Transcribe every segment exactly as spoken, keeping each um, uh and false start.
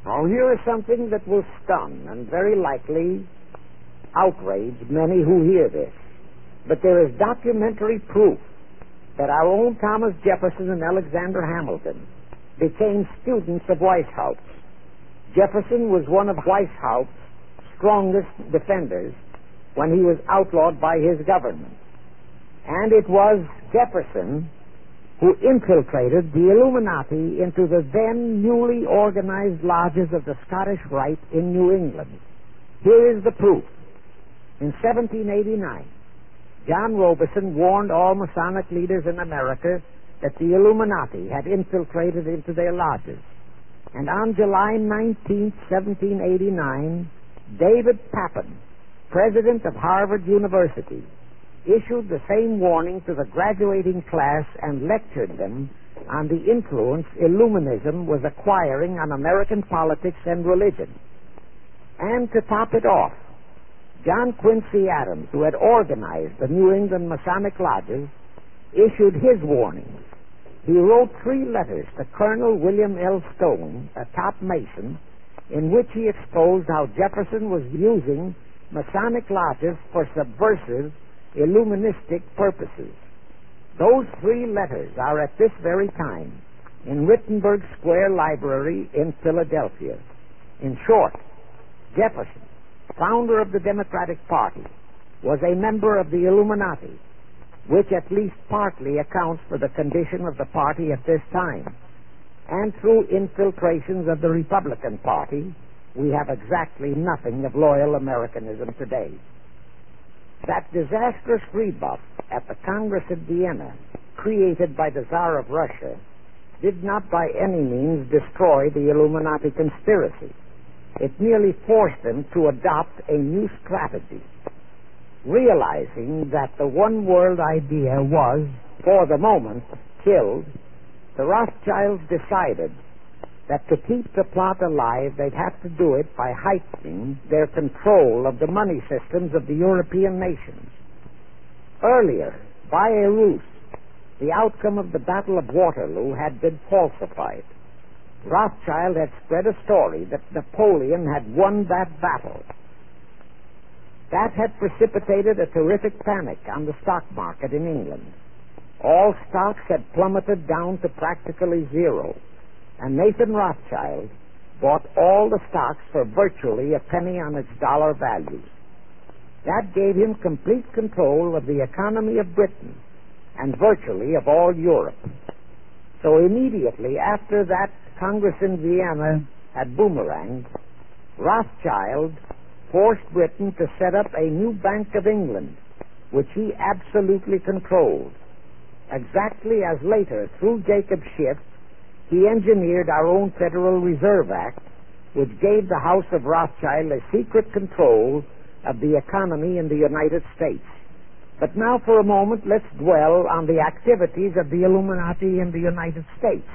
Now, here is something that will stun and very likely outrage many who hear this. But there is documentary proof that our own Thomas Jefferson and Alexander Hamilton became students of Weishaupt. Jefferson was one of Weishaupt's strongest defenders when he was outlawed by his government. And it was Jefferson who infiltrated the Illuminati into the then newly organized lodges of the Scottish Rite in New England. Here is the proof. In seventeen eighty-nine, John Robeson warned all Masonic leaders in America that the Illuminati had infiltrated into their lodges. And on July nineteenth, seventeen eighty-nine, David Papin, president of Harvard University, issued the same warning to the graduating class and lectured them on the influence Illuminism was acquiring on American politics and religion. And to top it off, John Quincy Adams, who had organized the New England Masonic lodges, issued his warnings. He wrote three letters to Colonel William L. Stone, a top Mason, in which he exposed how Jefferson was using Masonic lodges for subversive, Illuministic purposes. Those three letters are at this very time in Wittenberg Square Library in Philadelphia. In short, Jefferson, founder of the Democratic Party, was a member of the Illuminati, which at least partly accounts for the condition of the party at this time. And through infiltrations of the Republican Party, we have exactly nothing of loyal Americanism today. That disastrous rebuff at the Congress at Vienna, created by the Tsar of Russia, did not by any means destroy the Illuminati conspiracy. It merely forced them to adopt a new strategy. Realizing that the one world idea was, for the moment, killed, the Rothschilds decided that to keep the plot alive, they'd have to do it by heightening their control of the money systems of the European nations. Earlier, by a ruse, the outcome of the Battle of Waterloo had been falsified. Rothschild had spread a story that Napoleon had won that battle. That had precipitated a terrific panic on the stock market in England. All stocks had plummeted down to practically zero, and Nathan Rothschild bought all the stocks for virtually a penny on its dollar value. That gave him complete control of the economy of Britain and virtually of all Europe. So immediately after that Congress in Vienna had boomeranged, Rothschild forced Britain to set up a new Bank of England, which he absolutely controlled. Exactly as later, through Jacob Schiff, he engineered our own Federal Reserve Act, which gave the House of Rothschild a secret control of the economy in the United States. But now for a moment, let's dwell on the activities of the Illuminati in the United States.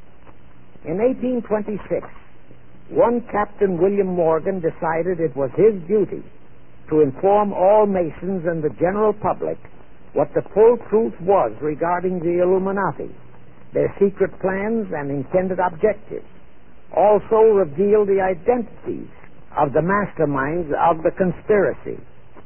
In eighteen twenty-six, one Captain William Morgan decided it was his duty to inform all Masons and the general public what the full truth was regarding the Illuminati, their secret plans and intended objectives. Also reveal the identities of the masterminds of the conspiracy.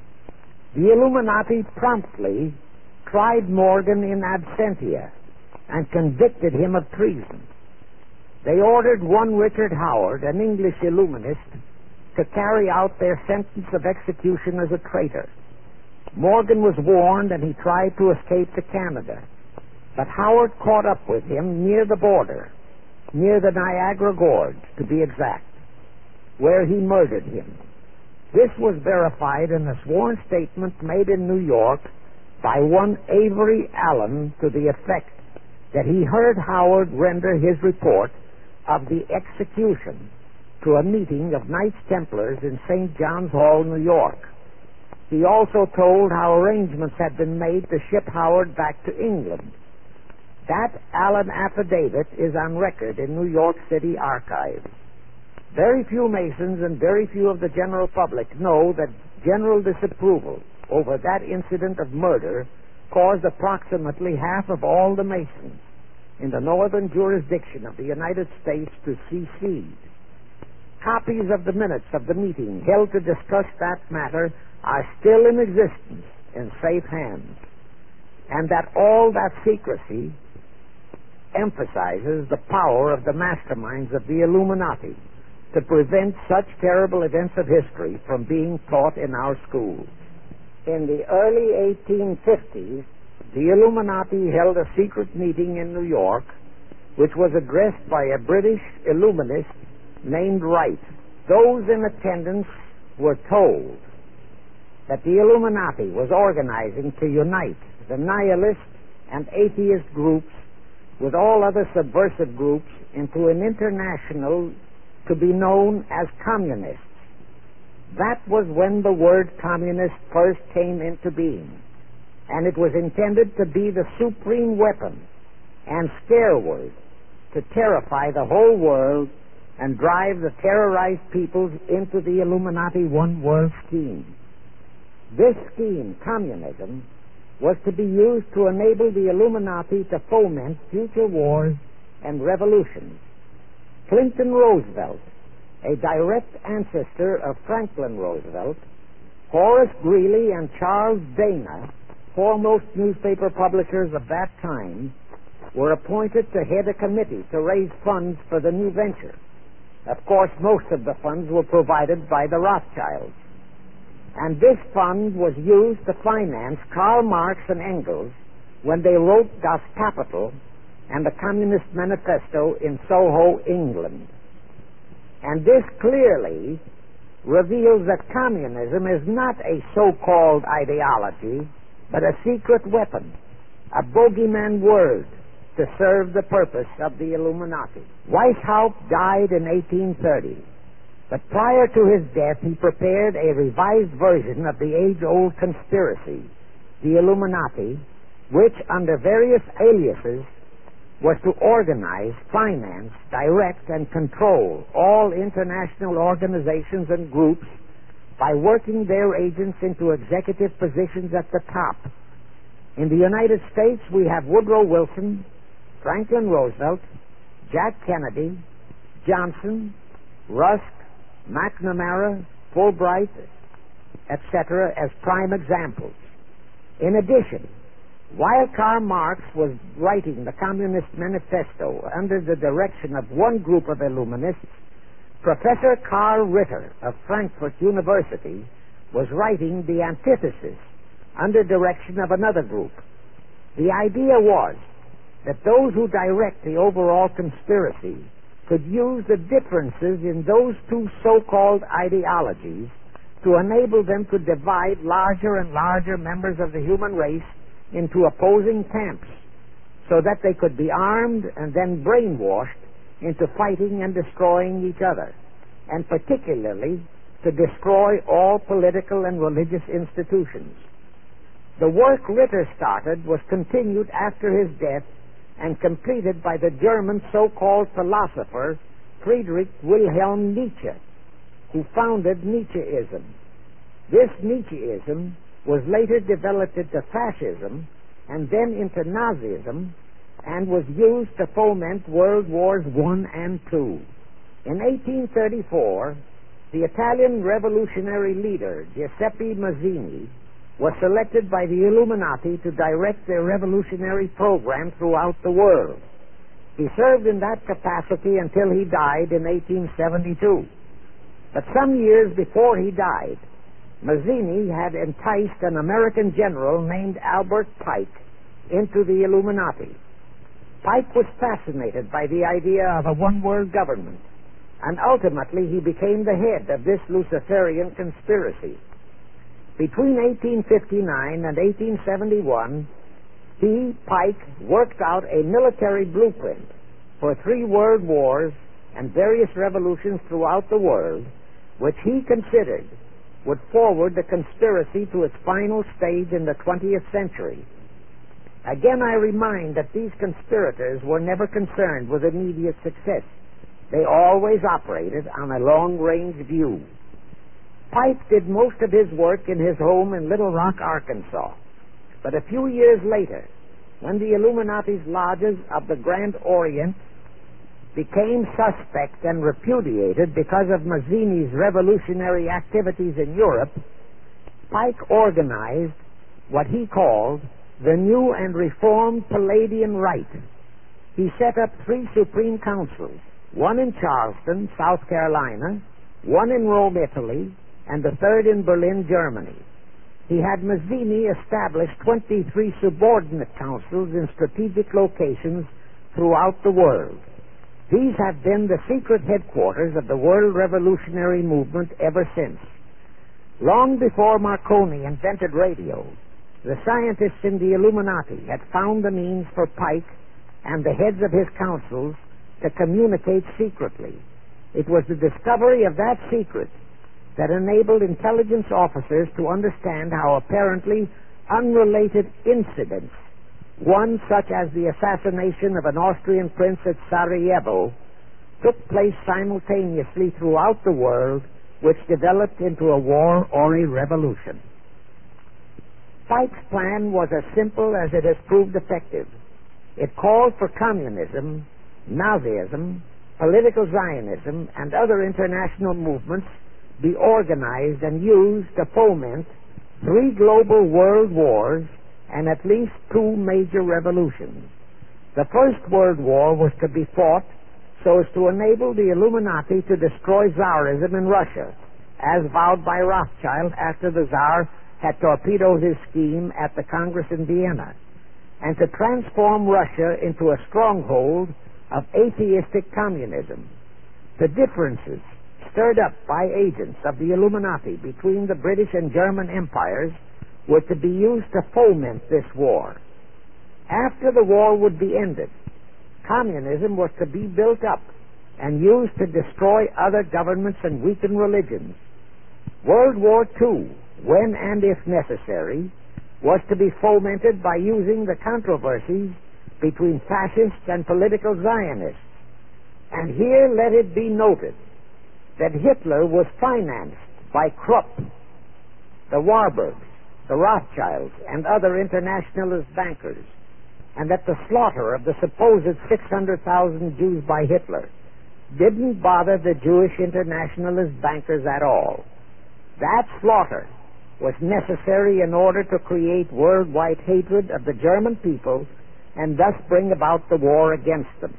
The Illuminati promptly tried Morgan in absentia and convicted him of treason. They ordered one Richard Howard, an English Illuminist, to carry out their sentence of execution as a traitor. Morgan was warned and he tried to escape to Canada. But Howard caught up with him near the border, near the Niagara Gorge, to be exact, where he murdered him. This was verified in a sworn statement made in New York by one Avery Allen to the effect that he heard Howard render his report of the execution to a meeting of Knights Templars in Saint John's Hall, New York. He also told how arrangements had been made to ship Howard back to England. That Allen affidavit is on record in New York City archives. Very few Masons and very few of the general public know that general disapproval over that incident of murder caused approximately half of all the Masons in the northern jurisdiction of the United States to secede. copies of the minutes of the meeting held to discuss that matter are still in existence in safe hands, and that all that secrecy emphasizes the power of the masterminds of the Illuminati to prevent such terrible events of history from being taught in our schools. In the early eighteen fifties, the Illuminati held a secret meeting in New York, which was addressed by a British illuminist named Wright. Those in attendance were told that the Illuminati was organizing to unite the nihilist and atheist groups with all other subversive groups into an international to be known as communists. That was when the word communist first came into being, and it was intended to be the supreme weapon and scare word to terrify the whole world and drive the terrorized peoples into the Illuminati one world scheme. This scheme, communism, was to be used to enable the Illuminati to foment future wars and revolutions. Clinton Roosevelt, a direct ancestor of Franklin Roosevelt, Horace Greeley and Charles Dana, foremost newspaper publishers of that time, were appointed to head a committee to raise funds for the new venture. Of course, most of the funds were provided by the Rothschilds. And this fund was used to finance Karl Marx and Engels when they wrote Das Kapital and the Communist Manifesto in Soho, England. And this clearly reveals that communism is not a so-called ideology, but a secret weapon, a bogeyman word to serve the purpose of the Illuminati. Weishaupt died in eighteen thirty, but prior to his death he prepared a revised version of the age-old conspiracy, the Illuminati, which, under various aliases, was to organize, finance, direct, and control all international organizations and groups by working their agents into executive positions at the top. In the United States, we have Woodrow Wilson, Franklin Roosevelt, Jack Kennedy, Johnson, Rusk, McNamara, Fulbright, et cetera as prime examples. In addition, while Karl Marx was writing the Communist Manifesto under the direction of one group of Illuminists, Professor Karl Ritter of Frankfurt University was writing the antithesis under direction of another group. The idea was that those who direct the overall conspiracy could use the differences in those two so-called ideologies to enable them to divide larger and larger members of the human race into opposing camps so that they could be armed and then brainwashed into fighting and destroying each other, and particularly to destroy all political and religious institutions. The work Ritter started was continued after his death and completed by the German so-called philosopher Friedrich Wilhelm Nietzsche, who founded Nietzscheism. This Nietzscheism was later developed into fascism and then into Nazism and was used to foment World Wars One and Two. In eighteen thirty-four, the Italian revolutionary leader Giuseppe Mazzini was selected by the Illuminati to direct their revolutionary program throughout the world. He served in that capacity until he died in eighteen seventy-two. But some years before he died, Mazzini had enticed an American general named Albert Pike into the Illuminati. Pike was fascinated by the idea of a one-world government, and ultimately he became the head of this Luciferian conspiracy. Between eighteen fifty-nine and eighteen seventy-one, he, Pike, worked out a military blueprint for three world wars and various revolutions throughout the world, which he considered would forward the conspiracy to its final stage in the twentieth century. Again, I remind that these conspirators were never concerned with immediate success. They always operated on a long-range view. Pike did most of his work in his home in Little Rock, Arkansas. But a few years later, when the Illuminati's lodges of the Grand Orient became suspect and repudiated because of Mazzini's revolutionary activities in Europe, Pike organized what he called the New and Reformed Palladian Rite. He set up three Supreme Councils, one in Charleston, South Carolina, one in Rome, Italy, and the third in Berlin, Germany. He had Mazzini establish twenty-three subordinate councils in strategic locations throughout the world. These have been the secret headquarters of the world revolutionary movement ever since. Long before Marconi invented radio, the scientists in the Illuminati had found the means for Pike and the heads of his councils to communicate secretly. It was the discovery of that secret that enabled intelligence officers to understand how apparently unrelated incidents, one such as the assassination of an Austrian prince at Sarajevo, took place simultaneously throughout the world, which developed into a war or a revolution. Pike's plan was as simple as it has proved effective. It called for communism, Nazism, political Zionism, and other international movements be organized and used to foment three global world wars and at least two major revolutions. The First World War was to be fought so as to enable the Illuminati to destroy Tsarism in Russia, as vowed by Rothschild after the Tsar had torpedoed his scheme at the Congress in Vienna, and to transform Russia into a stronghold of atheistic communism. The differences stirred up by agents of the Illuminati between the British and German empires were to be used to foment this war. After the war would be ended, communism was to be built up and used to destroy other governments and weaken religions. World War Two, when and if necessary, was to be fomented by using the controversies between fascists and political Zionists. And here let it be noted that Hitler was financed by Krupp, the Warburgs, the Rothschilds, and other internationalist bankers, and that the slaughter of the supposed six hundred thousand Jews by Hitler didn't bother the Jewish internationalist bankers at all. That slaughter was necessary in order to create worldwide hatred of the German people and thus bring about the war against them.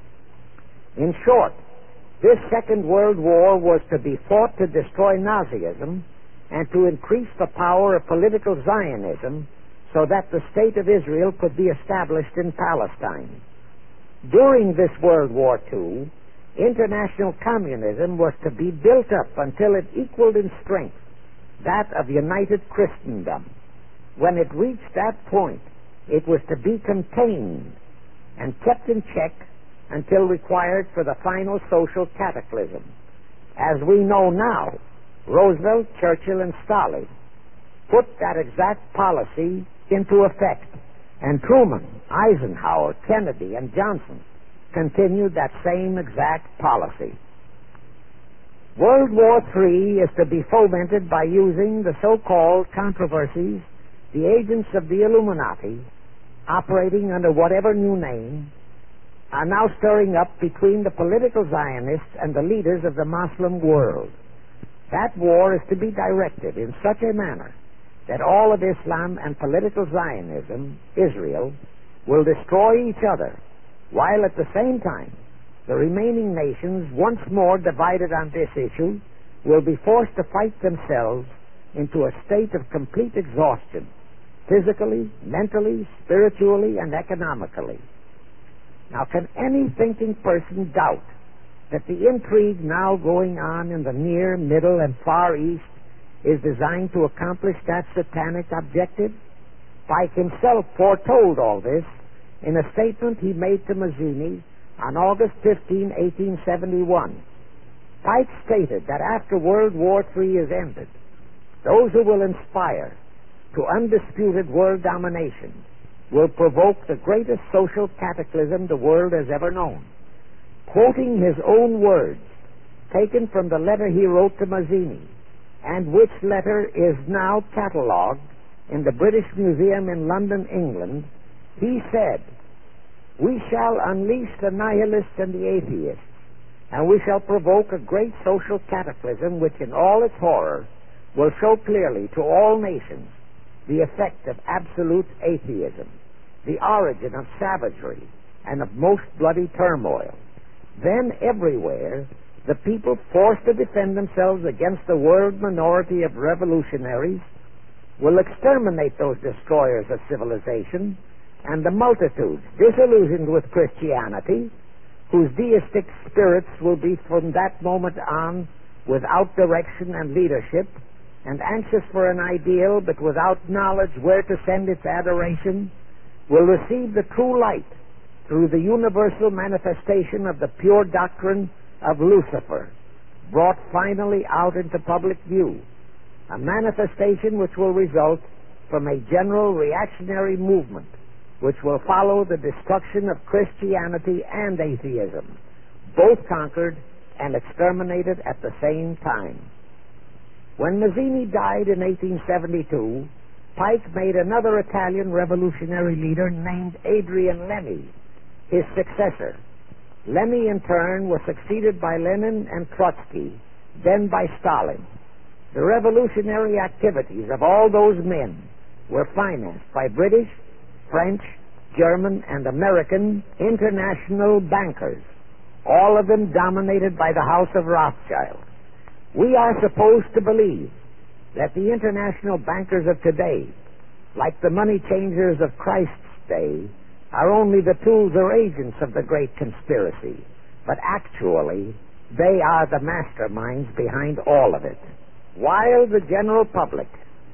In short, this Second World War was to be fought to destroy Nazism and to increase the power of political Zionism so that the State of Israel could be established in Palestine. During this World War Two, international communism was to be built up until it equaled in strength that of united Christendom. When it reached that point, it was to be contained and kept in check until required for the final social cataclysm. As we know now, Roosevelt, Churchill, and Stalin put that exact policy into effect, and Truman, Eisenhower, Kennedy, and Johnson continued that same exact policy. World War Three is to be fomented by using the so-called controversies the agents of the Illuminati, operating under whatever new name, are now stirring up between the political Zionists and the leaders of the Muslim world. That war is to be directed in such a manner that all of Islam and political Zionism, Israel, will destroy each other, while at the same time the remaining nations, once more divided on this issue, will be forced to fight themselves into a state of complete exhaustion, physically, mentally, spiritually, and economically. Now, can any thinking person doubt that the intrigue now going on in the near, middle, and far east is designed to accomplish that satanic objective? Pike himself foretold all this in a statement he made to Mazzini on August fifteenth, eighteen seventy-one. Pike stated that after World War Three is ended, those who will inspire to undisputed world domination will provoke the greatest social cataclysm the world has ever known. Quoting his own words, taken from the letter he wrote to Mazzini, and which letter is now catalogued in the British Museum in London, England, he said, We shall unleash the nihilists and the atheists, and we shall provoke a great social cataclysm which in all its horror will show clearly to all nations the effect of absolute atheism, the origin of savagery and of most bloody turmoil. Then everywhere the people, forced to defend themselves against the world minority of revolutionaries, will exterminate those destroyers of civilization, and the multitudes, disillusioned with Christianity, whose deistic spirits will be from that moment on without direction and leadership, and anxious for an ideal but without knowledge where to send its adoration, will receive the true light through the universal manifestation of the pure doctrine of Lucifer, brought finally out into public view, a manifestation which will result from a general reactionary movement which will follow the destruction of Christianity and atheism, both conquered and exterminated at the same time. When Mazzini died in eighteen seventy-two, Pike made another Italian revolutionary leader named Adrian Lemmy his successor. Lemmy, in turn, was succeeded by Lenin and Trotsky, then by Stalin. The revolutionary activities of all those men were financed by British, French, German, and American international bankers, all of them dominated by the House of Rothschild. We are supposed to believe that the international bankers of today, like the money changers of Christ's day, are only the tools or agents of the great conspiracy, but actually they are the masterminds behind all of it. While the general public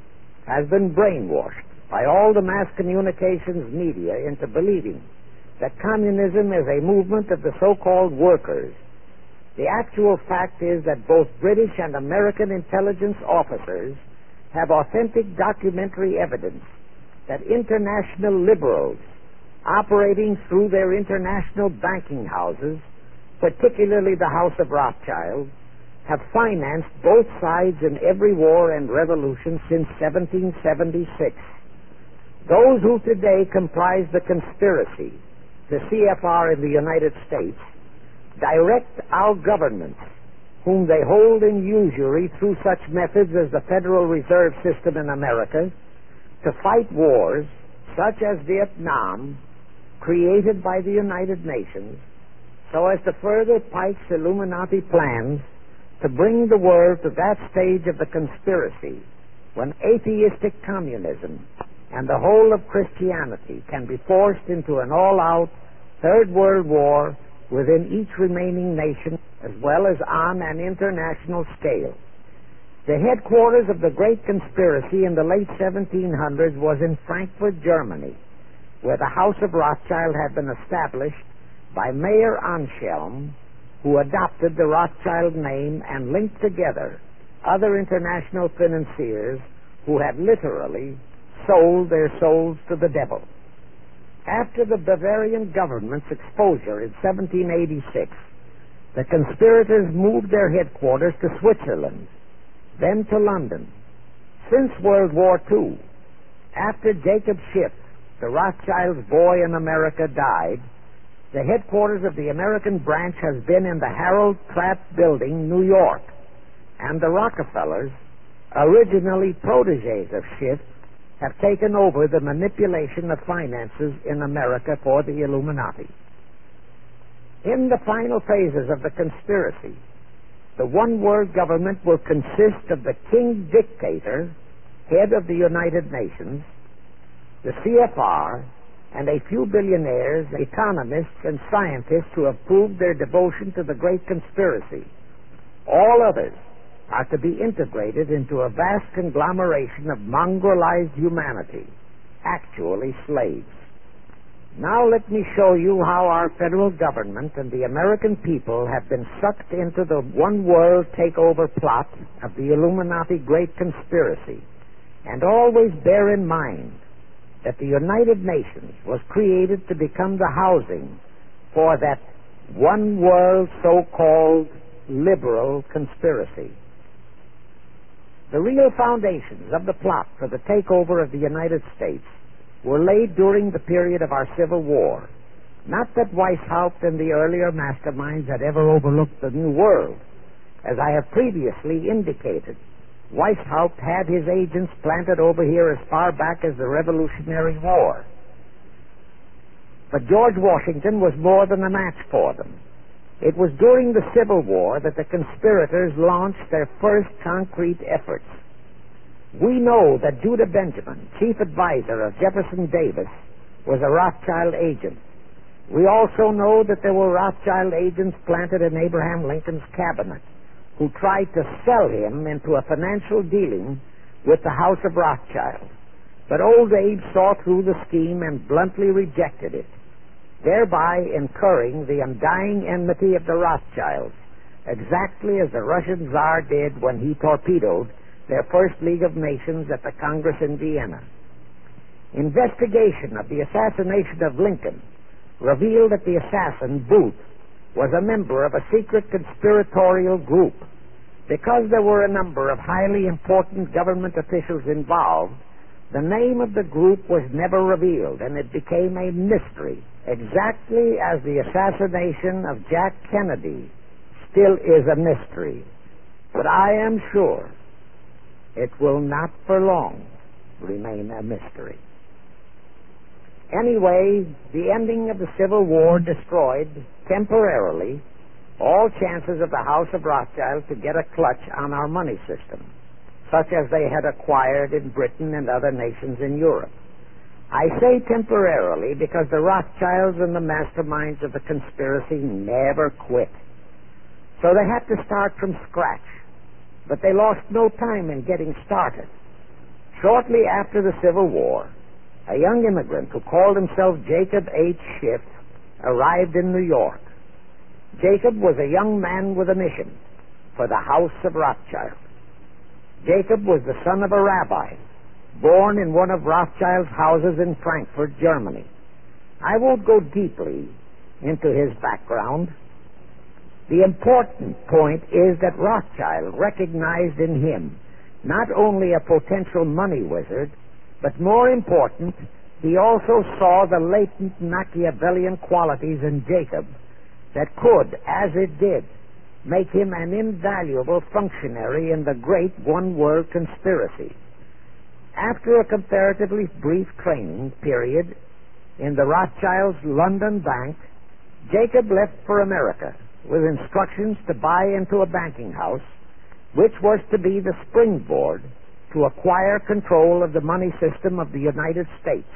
has been brainwashed by all the mass communications media into believing that communism is a movement of the so-called workers, the actual fact is that both British and American intelligence officers have authentic documentary evidence that international liberals operating through their international banking houses, particularly the House of Rothschild, have financed both sides in every war and revolution since seventeen seventy-six. Those who today comprise the conspiracy, the C F R in the United States, direct our governments, whom they hold in usury through such methods as the Federal Reserve System in America, to fight wars such as Vietnam, created by the United Nations, so as to further Pike's Illuminati plans to bring the world to that stage of the conspiracy when atheistic communism and the whole of Christianity can be forced into an all-out Third World War within each remaining nation, as well as on an international scale. The headquarters of the great conspiracy in the late seventeen hundreds was in Frankfurt, Germany, where the House of Rothschild had been established by Mayer Anschelm, who adopted the Rothschild name and linked together other international financiers who had literally sold their souls to the devil. After the Bavarian government's exposure in seventeen eighty-six, the conspirators moved their headquarters to Switzerland, then to London. Since World War Two, after Jacob Schiff, the Rothschild's boy in America, died, the headquarters of the American branch has been in the Harold Pratt Building, New York, and the Rockefellers, originally protégés of Schiff, have taken over the manipulation of finances in America for the Illuminati. In the final phases of the conspiracy, the one-world government will consist of the king dictator, head of the United Nations, the C F R, and a few billionaires, economists, and scientists who have proved their devotion to the great conspiracy. All others are to be integrated into a vast conglomeration of mongrelized humanity, actually slaves. Now let me show you how our federal government and the American people have been sucked into the one-world takeover plot of the Illuminati great conspiracy. And always bear in mind that the United Nations was created to become the housing for that one-world so-called liberal conspiracy. The real foundations of the plot for the takeover of the United States were laid during the period of our Civil War, Not that Weishaupt and the earlier masterminds had ever overlooked the New World. As I have previously indicated, Weishaupt had his agents planted over here as far back as the Revolutionary War. But George Washington was more than a match for them. It was during the Civil War that the conspirators launched their first concrete efforts. We know that Judah Benjamin, chief advisor of Jefferson Davis, was a Rothschild agent. We also know that there were Rothschild agents planted in Abraham Lincoln's cabinet who tried to sell him into a financial dealing with the House of Rothschild. But old Abe saw through the scheme and bluntly rejected it, thereby incurring the undying enmity of the Rothschilds, exactly as the Russian Tsar did when he torpedoed their first League of Nations at the Congress in Vienna. Investigation of the assassination of Lincoln revealed that the assassin, Booth, was a member of a secret conspiratorial group. Because there were a number of highly important government officials involved, the name of the group was never revealed, and it became a mystery, exactly as the assassination of Jack Kennedy still is a mystery. But I am sure it will not for long remain a mystery. Anyway, the ending of the Civil War destroyed, temporarily, all chances of the House of Rothschild to get a clutch on our money system, such as they had acquired in Britain and other nations in Europe. I say temporarily because the Rothschilds and the masterminds of the conspiracy never quit. So they had to start from scratch, but they lost no time in getting started. Shortly after the Civil War, a young immigrant who called himself Jacob H. Schiff arrived in New York. Jacob was a young man with a mission for the House of Rothschild. Jacob was the son of a rabbi, born in one of Rothschild's houses in Frankfurt, Germany. I won't go deeply into his background. The important point is that Rothschild recognized in him not only a potential money wizard, but more important, he also saw the latent Machiavellian qualities in Jacob that could, as it did, make him an invaluable functionary in the great one-world conspiracy. After a comparatively brief training period in the Rothschilds' London bank, Jacob left for America with instructions to buy into a banking house, which was to be the springboard to acquire control of the money system of the United States.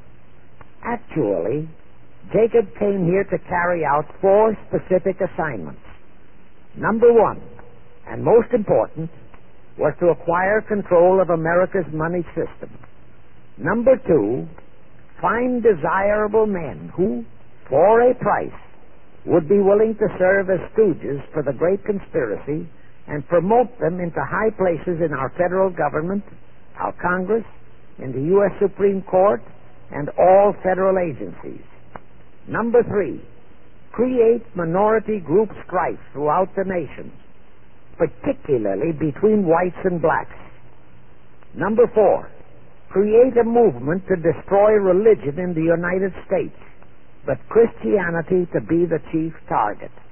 Actually, Jacob came here to carry out four specific assignments. Number one, and most important, was to acquire control of America's money system. Number two, find desirable men who, for a price, would be willing to serve as stooges for the great conspiracy and promote them into high places in our federal government, our Congress, in the U S Supreme Court, and all federal agencies. Number three, create minority group strife throughout the nation, particularly between whites and blacks. Number four, create a movement to destroy religion in the United States, but Christianity to be the chief target.